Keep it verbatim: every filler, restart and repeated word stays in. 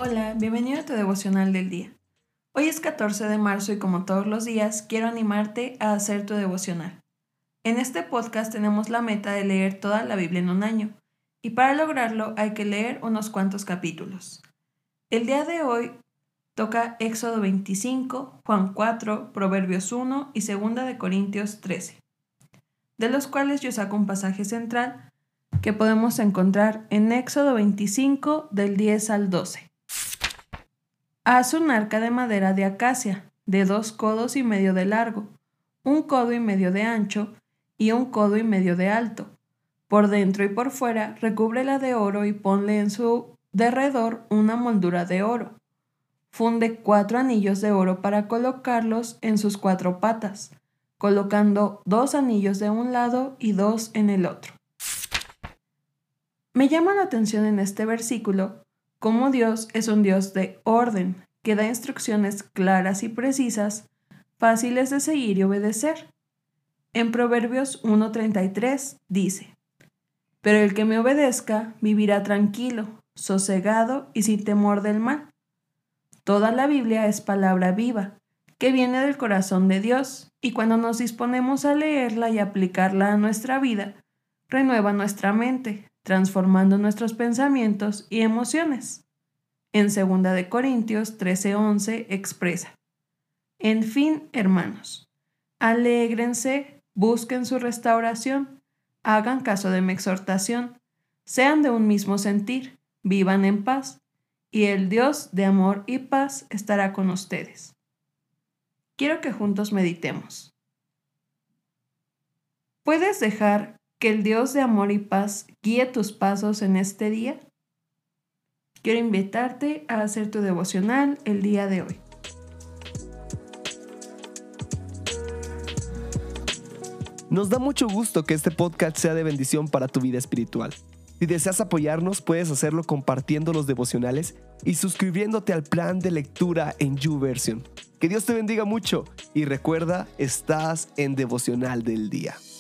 Hola, bienvenido a tu devocional del día. Hoy es catorce de marzo y como todos los días quiero animarte a hacer tu devocional. En este podcast tenemos la meta de leer toda la Biblia en un año y para lograrlo hay que leer unos cuantos capítulos. El día de hoy toca Éxodo veinticinco, Juan cuatro, Proverbios uno y segunda de Corintios trece, de los cuales yo saco un pasaje central que podemos encontrar en Éxodo veinticinco del diez al doce. Haz un arca de madera de acacia, de dos codos y medio de largo, un codo y medio de ancho y un codo y medio de alto. Por dentro y por fuera recúbrela de oro y ponle en su derredor una moldura de oro. Funde cuatro anillos de oro para colocarlos en sus cuatro patas, colocando dos anillos de un lado y dos en el otro. Me llama la atención en este versículo cómo Dios es un Dios de orden, que da instrucciones claras y precisas, fáciles de seguir y obedecer. En Proverbios uno treinta y tres dice: Pero el que me obedezca vivirá tranquilo, sosegado y sin temor del mal. Toda la Biblia es palabra viva, que viene del corazón de Dios, y cuando nos disponemos a leerla y aplicarla a nuestra vida, renueva nuestra mente, transformando nuestros pensamientos y emociones. En segunda de Corintios trece once expresa: En fin, hermanos, alégrense, busquen su restauración, hagan caso de mi exhortación, sean de un mismo sentir, vivan en paz, y el Dios de amor y paz estará con ustedes. Quiero que juntos meditemos. ¿Puedes dejar que el Dios de amor y paz guíe tus pasos en este día? Quiero invitarte a hacer tu devocional el día de hoy. Nos da mucho gusto que este podcast sea de bendición para tu vida espiritual. Si deseas apoyarnos, puedes hacerlo compartiendo los devocionales y suscribiéndote al plan de lectura en YouVersion. Que Dios te bendiga mucho y recuerda, estás en Devocional del Día.